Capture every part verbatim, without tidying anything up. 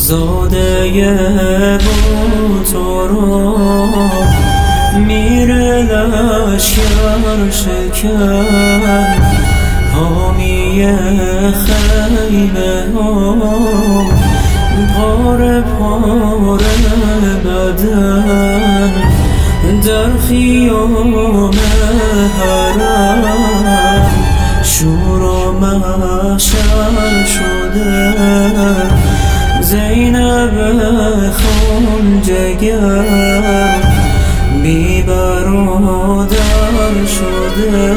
زاده بوتارا میره لشکر شکن حامی خیمه ها پاره پاره بدن در خیام حرم شور و محشر شده زینب خون جگر بی برادر شده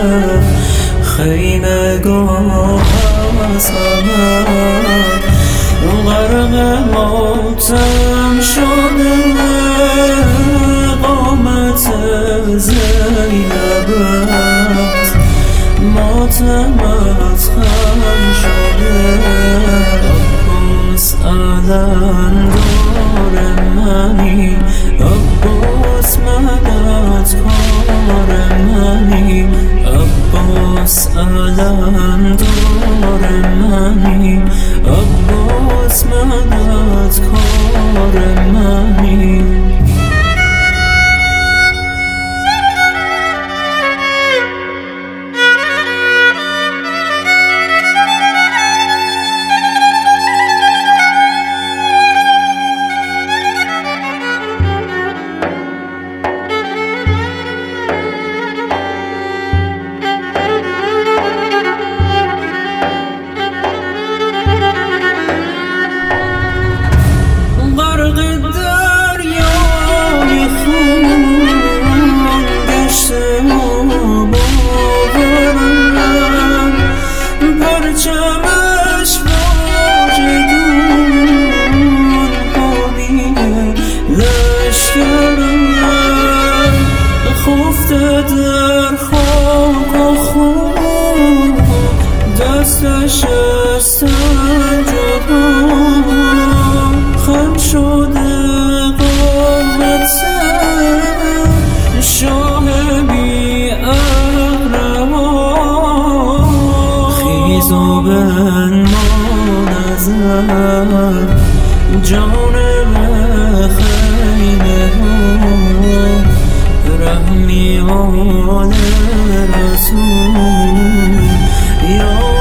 خیمه گاه از غمت غرق ماتم شده قامت زینبت ماتمت خم شده عباس علمدار منی عباس مددکار منی عباس علمدار منی عباس مددکار منی در خاک و خون دستش استنجدا خم شده قامت شاه بی اقربا خیز و بنمان نظر جانب خیمه رحمی آل رسول یا